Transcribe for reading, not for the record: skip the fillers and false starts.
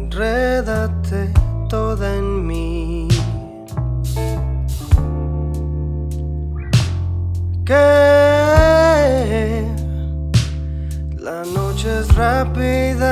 enrédate toda en mí. Que la noche es rápida